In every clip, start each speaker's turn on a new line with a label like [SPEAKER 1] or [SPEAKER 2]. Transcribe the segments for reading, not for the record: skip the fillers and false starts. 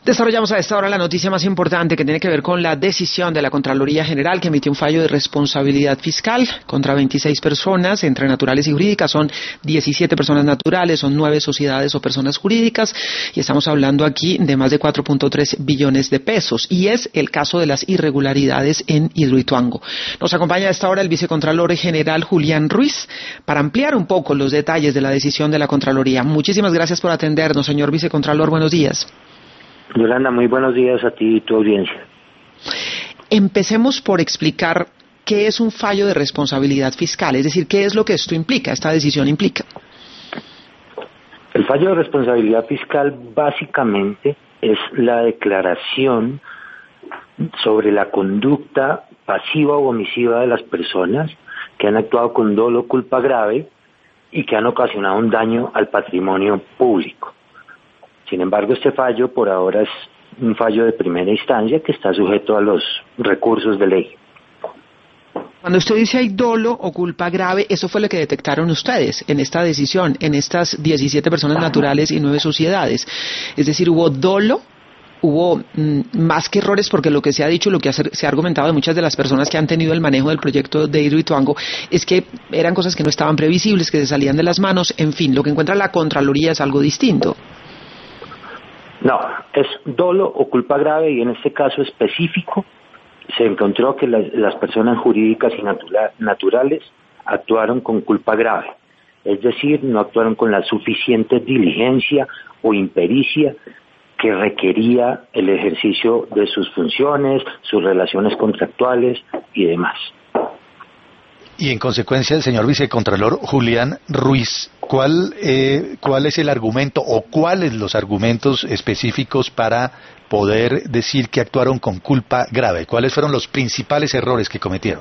[SPEAKER 1] Desarrollamos a esta hora la noticia más importante que tiene que ver con la decisión de la Contraloría General que emitió un fallo de responsabilidad fiscal contra 26 personas, entre naturales y jurídicas. Son 17 personas naturales, son 9 sociedades o personas jurídicas y estamos hablando aquí de más de 4.3 billones de pesos. Y es el caso de las irregularidades en Hidroituango. Nos acompaña a esta hora el vicecontralor general Julián Ruiz para ampliar un poco los detalles de la decisión de la Contraloría. Muchísimas gracias por atendernos, señor vicecontralor. Buenos días.
[SPEAKER 2] Yolanda, muy buenos días a ti y tu audiencia.
[SPEAKER 1] Empecemos por explicar qué es un fallo de responsabilidad fiscal, es decir, qué es lo que esto implica, esta decisión implica.
[SPEAKER 2] El fallo de responsabilidad fiscal básicamente es la declaración sobre la conducta pasiva o omisiva de las personas que han actuado con dolo o culpa grave y que han ocasionado un daño al patrimonio público. Sin embargo, este fallo por ahora es un fallo de primera instancia que está sujeto a los recursos de ley.
[SPEAKER 1] Cuando usted dice hay dolo o culpa grave, eso fue lo que detectaron ustedes en esta decisión, en estas 17 personas naturales y 9 sociedades. Es decir, hubo dolo, hubo más que errores, porque lo que se ha dicho, lo que se ha argumentado de muchas de las personas que han tenido el manejo del proyecto de Hidroituango es que eran cosas que no estaban previsibles, que se salían de las manos, en fin, lo que encuentra la Contraloría es algo distinto.
[SPEAKER 2] No, es dolo o culpa grave y en este caso específico se encontró que las personas jurídicas y naturales actuaron con culpa grave, es decir, no actuaron con la suficiente diligencia o impericia que requería el ejercicio de sus funciones, sus relaciones contractuales y demás.
[SPEAKER 3] Y en consecuencia, el señor vicecontralor Julián Ruiz, ¿cuál es el argumento o cuáles los argumentos específicos para poder decir que actuaron con culpa grave? ¿Cuáles fueron los principales errores que cometieron?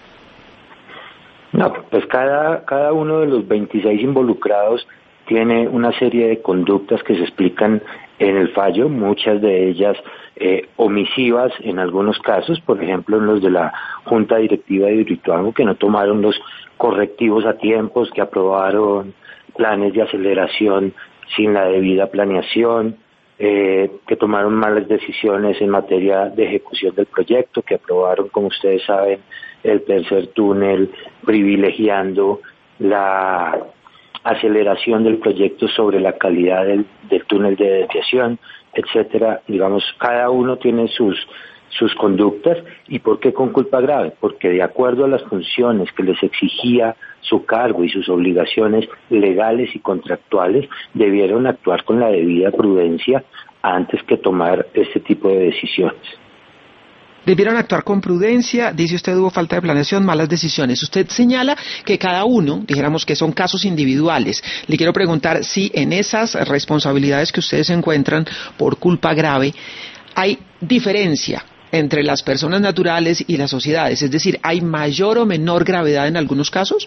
[SPEAKER 2] No, pues cada uno de los 26 involucrados tiene una serie de conductas que se explican en el fallo, muchas de ellas omisivas en algunos casos, por ejemplo en los de la Junta Directiva de Hidroituango, que no tomaron los correctivos a tiempos, que aprobaron planes de aceleración sin la debida planeación, que tomaron malas decisiones en materia de ejecución del proyecto, que aprobaron, como ustedes saben, el tercer túnel, privilegiando la aceleración del proyecto sobre la calidad del túnel de desviación, etcétera. Digamos, cada uno tiene sus conductas. ¿Y por qué con culpa grave? Porque de acuerdo a las funciones que les exigía su cargo y sus obligaciones legales y contractuales, debieron actuar con la debida prudencia antes que tomar este tipo de decisiones.
[SPEAKER 1] Debieron actuar con prudencia, dice usted, hubo falta de planeación, malas decisiones. Usted señala que cada uno, dijéramos que son casos individuales. Le quiero preguntar si en esas responsabilidades que ustedes encuentran por culpa grave hay diferencia entre las personas naturales y las sociedades, es decir, ¿hay mayor o menor gravedad en algunos casos?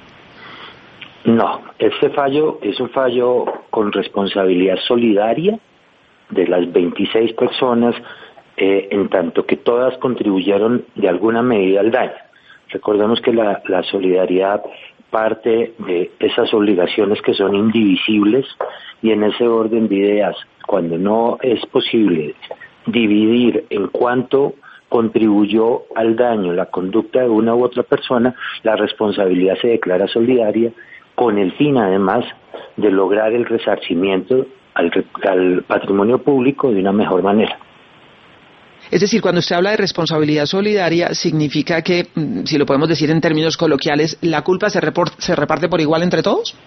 [SPEAKER 2] No, este fallo es un fallo con responsabilidad solidaria de las 26 personas, en tanto que todas contribuyeron de alguna medida al daño. Recordemos que la solidaridad parte de esas obligaciones que son indivisibles y en ese orden de ideas, cuando no es posible dividir en cuánto contribuyó al daño la conducta de una u otra persona, la responsabilidad se declara solidaria con el fin además de lograr el resarcimiento al patrimonio público de una mejor manera.
[SPEAKER 1] Es decir, cuando usted habla de responsabilidad solidaria, significa que, si lo podemos decir en términos coloquiales, ¿la culpa se reparte por igual entre todos?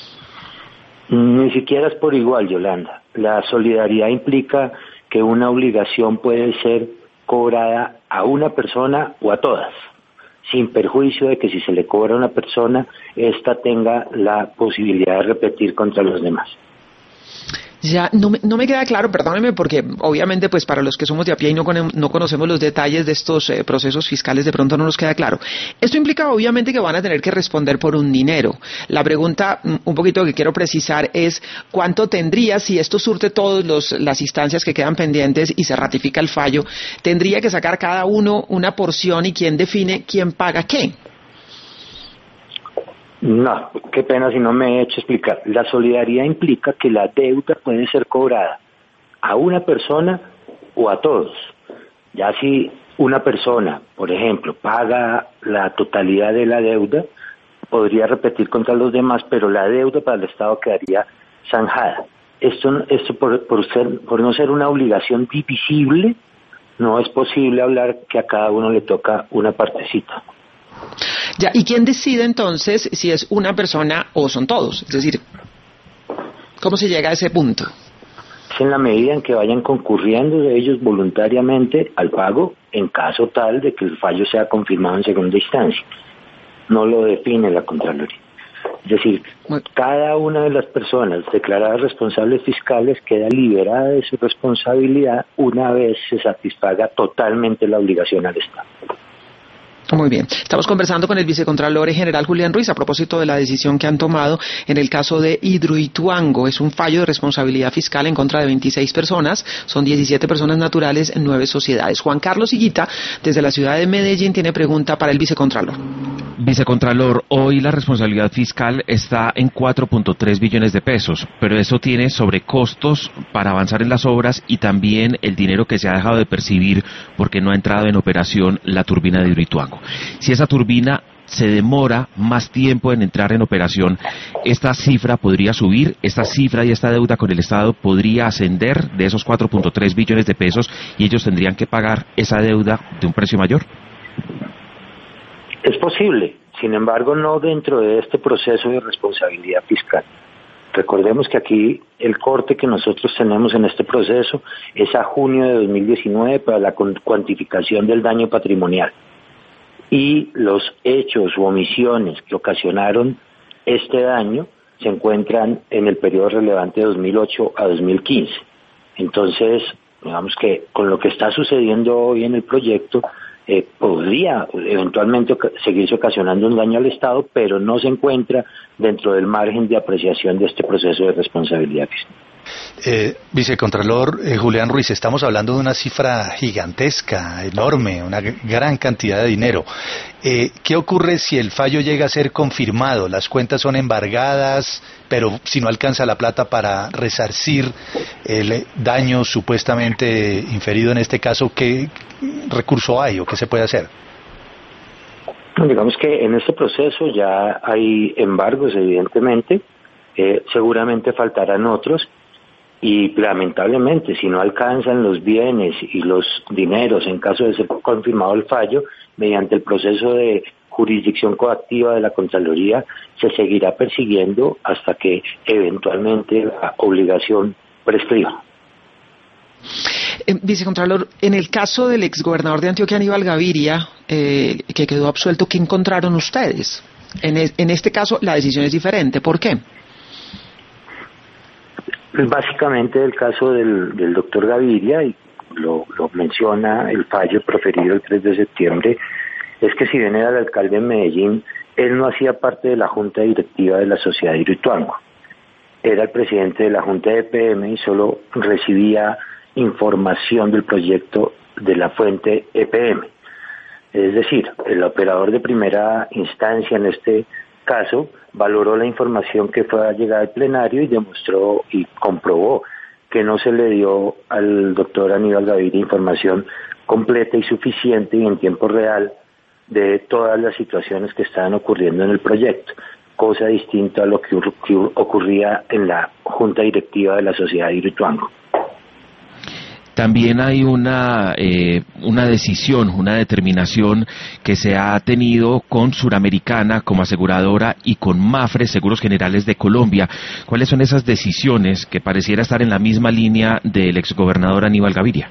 [SPEAKER 2] Ni siquiera es por igual, Yolanda. La solidaridad implica que una obligación puede ser cobrada a una persona o a todas, sin perjuicio de que si se le cobra a una persona, ésta tenga la posibilidad de repetir contra los demás.
[SPEAKER 1] Ya, no me queda claro, perdóneme, porque obviamente pues para los que somos de a pie y no conocemos los detalles de estos procesos fiscales, de pronto no nos queda claro. Esto implica obviamente que van a tener que responder por un dinero. La pregunta un poquito que quiero precisar es ¿cuánto tendría, si esto surte todas las instancias que quedan pendientes y se ratifica el fallo, tendría que sacar cada uno una porción y quién define quién paga qué?
[SPEAKER 2] No, qué pena si no me he hecho explicar. La solidaridad implica que la deuda puede ser cobrada a una persona o a todos. Ya si una persona, por ejemplo, paga la totalidad de la deuda, podría repetir contra los demás, pero la deuda para el Estado quedaría zanjada. Esto por no ser una obligación divisible, no es posible hablar que a cada uno le toca una partecita.
[SPEAKER 1] Ya, ¿y quién decide entonces si es una persona o son todos? Es decir, ¿cómo se llega a ese punto?
[SPEAKER 2] Es en la medida en que vayan concurriendo ellos voluntariamente al pago, en caso tal de que el fallo sea confirmado en segunda instancia. No lo define la Contraloría. Es decir, cada una de las personas declaradas responsables fiscales queda liberada de su responsabilidad una vez se satisfaga totalmente la obligación al Estado.
[SPEAKER 1] Muy bien. Estamos conversando con el vicecontralor general Julián Ruiz a propósito de la decisión que han tomado en el caso de Hidroituango. Es un fallo de responsabilidad fiscal en contra de 26 personas. Son 17 personas naturales en 9 sociedades. Juan Carlos Higuita, desde la ciudad de Medellín, tiene pregunta para el vicecontralor.
[SPEAKER 4] Vicecontralor, hoy la responsabilidad fiscal está en 4.3 billones de pesos, pero eso tiene sobrecostos para avanzar en las obras y también el dinero que se ha dejado de percibir porque no ha entrado en operación la turbina de Hidroituango. Si esa turbina se demora más tiempo en entrar en operación, ¿esta cifra podría subir? ¿Esta cifra y esta deuda con el Estado podría ascender de esos 4.3 billones de pesos y ellos tendrían que pagar esa deuda de un precio mayor?
[SPEAKER 2] Es posible, sin embargo, no dentro de este proceso de responsabilidad fiscal. Recordemos que aquí el corte que nosotros tenemos en este proceso es a junio de 2019 para la cuantificación del daño patrimonial. Y los hechos u omisiones que ocasionaron este daño se encuentran en el periodo relevante de 2008 a 2015. Entonces, digamos que con lo que está sucediendo hoy en el proyecto, podría eventualmente seguirse ocasionando un daño al Estado, pero no se encuentra dentro del margen de apreciación de este proceso de responsabilidad fiscal.
[SPEAKER 3] Vicecontralor Julián Ruiz, estamos hablando de una cifra gigantesca, enorme, una gran cantidad de dinero. ¿Qué ocurre si el fallo llega a ser confirmado? Las cuentas son embargadas, pero si no alcanza la plata para resarcir el daño supuestamente inferido en este caso, ¿qué recurso hay o qué se puede hacer?
[SPEAKER 2] Digamos que en este proceso ya hay embargos, evidentemente, seguramente faltarán otros. Y lamentablemente, si no alcanzan los bienes y los dineros en caso de ser confirmado el fallo, mediante el proceso de jurisdicción coactiva de la Contraloría, se seguirá persiguiendo hasta que eventualmente la obligación prescriba.
[SPEAKER 1] Vicecontralor, en el caso del exgobernador de Antioquia, Aníbal Gaviria, que quedó absuelto, ¿qué encontraron ustedes? En este caso, la decisión es diferente. ¿Por qué?
[SPEAKER 2] Básicamente el caso del doctor Gaviria, y lo menciona el fallo proferido el 3 de septiembre, es que si bien era el alcalde de Medellín, él no hacía parte de la junta directiva de la sociedad Hidroituango. Era el presidente de la junta de EPM y solo recibía información del proyecto de la fuente EPM. Es decir, el operador de primera instancia en este caso valoró la información que fue a llegar al plenario y demostró y comprobó que no se le dio al doctor Aníbal Gaviria información completa y suficiente y en tiempo real de todas las situaciones que estaban ocurriendo en el proyecto, cosa distinta a lo que ocurría en la junta directiva de la sociedad Hidroituango.
[SPEAKER 4] También hay una decisión, una determinación que se ha tenido con Suramericana como aseguradora y con Mafre, Seguros Generales de Colombia. ¿Cuáles son esas decisiones que pareciera estar en la misma línea del exgobernador Aníbal Gaviria?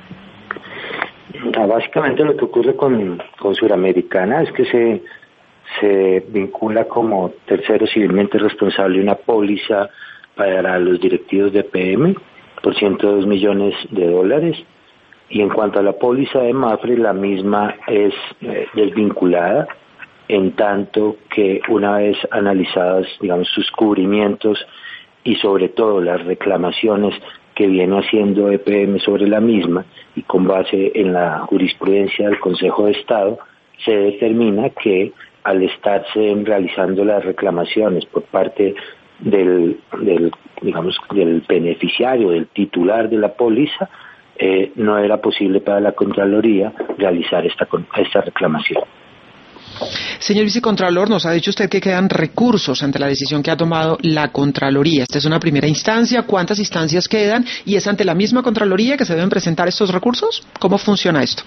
[SPEAKER 2] Básicamente lo que ocurre con Suramericana es que se vincula como tercero civilmente responsable una póliza para los directivos de EPM por $102 millones, y en cuanto a la póliza de Mafre, la misma es desvinculada, en tanto que una vez analizadas, digamos, sus cubrimientos y sobre todo las reclamaciones que viene haciendo EPM sobre la misma, y con base en la jurisprudencia del Consejo de Estado, se determina que al estarse realizando las reclamaciones por parte digamos, del beneficiario, del titular de la póliza, no era posible para la Contraloría realizar esta reclamación.
[SPEAKER 1] Señor vicecontralor, nos ha dicho usted que quedan recursos ante la decisión que ha tomado la Contraloría. Esta es una primera instancia. ¿Cuántas instancias quedan? ¿Y es ante la misma Contraloría que se deben presentar estos recursos? ¿Cómo funciona esto?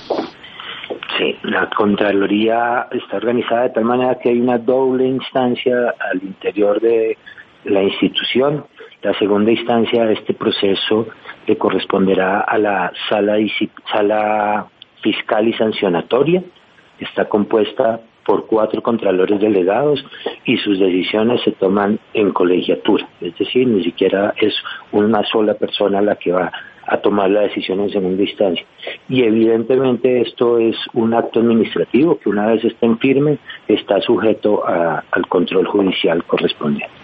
[SPEAKER 2] Sí, la Contraloría está organizada de tal manera que hay una doble instancia al interior de la institución. La segunda instancia de este proceso le corresponderá a la sala fiscal y sancionatoria. Está compuesta por 4 contralores delegados y sus decisiones se toman en colegiatura, es decir, ni siquiera es una sola persona la que va a tomar la decisión en segunda instancia. Y evidentemente esto es un acto administrativo que una vez esté en firme está sujeto al control judicial correspondiente.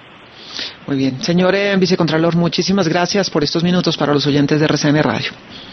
[SPEAKER 1] Muy bien. Señor vicecontralor, muchísimas gracias por estos minutos para los oyentes de RCN Radio.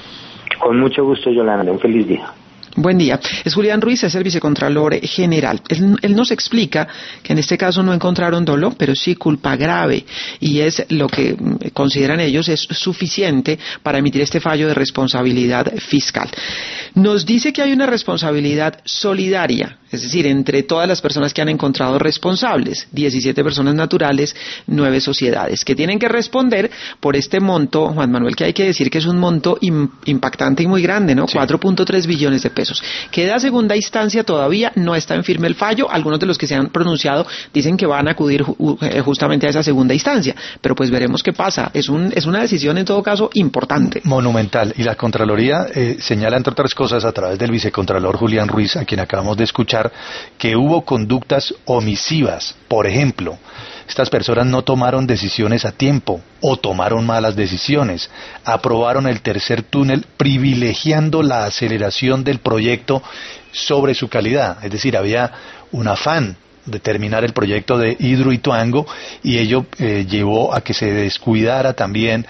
[SPEAKER 2] Con mucho gusto, Yolanda. Un feliz día.
[SPEAKER 1] Buen día. Es Julián Ruiz, es el vicecontralor general. Él nos explica que en este caso no encontraron dolo, pero sí culpa grave, y es lo que consideran ellos es suficiente para emitir este fallo de responsabilidad fiscal. Nos dice que hay una responsabilidad solidaria, es decir, entre todas las personas que han encontrado responsables, 17 personas naturales, 9 sociedades, que tienen que responder por este monto, Juan Manuel, que hay que decir que es un monto impactante y muy grande, ¿no? Sí. 4.3 billones de pesos. Queda segunda instancia, todavía no está en firme el fallo. Algunos de los que se han pronunciado dicen que van a acudir justamente a esa segunda instancia, pero pues veremos qué pasa. Es una decisión en todo caso importante.
[SPEAKER 3] Monumental. Y la Contraloría señala, entre otras cosas, a través del vicecontralor Julián Ruiz, a quien acabamos de escuchar, que hubo conductas omisivas. Por ejemplo, estas personas no tomaron decisiones a tiempo o tomaron malas decisiones, aprobaron el tercer túnel privilegiando la aceleración del proyecto sobre su calidad, es decir, había un afán de terminar el proyecto de Hidroituango y ello llevó a que se descuidara también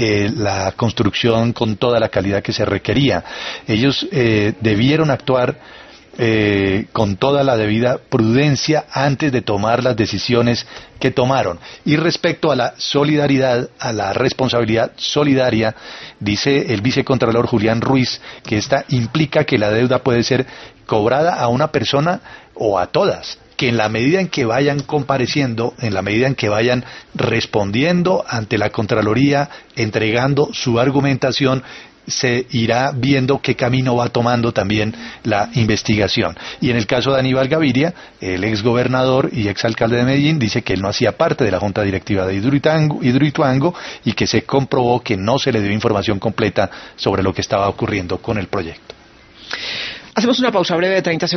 [SPEAKER 3] la construcción con toda la calidad que se requería. Ellos debieron actuar con toda la debida prudencia antes de tomar las decisiones que tomaron. Y respecto a la solidaridad, a la responsabilidad solidaria, dice el vicecontralor Julián Ruiz que esta implica que la deuda puede ser cobrada a una persona o a todas, que en la medida en que vayan compareciendo, en la medida en que vayan respondiendo ante la Contraloría, entregando su argumentación, se irá viendo qué camino va tomando también la investigación. Y en el caso de Aníbal Gaviria, el exgobernador y exalcalde de Medellín, dice que él no hacía parte de la junta directiva de Hidroituango y que se comprobó que no se le dio información completa sobre lo que estaba ocurriendo con el proyecto.
[SPEAKER 1] Hacemos una pausa breve de 30 segundos.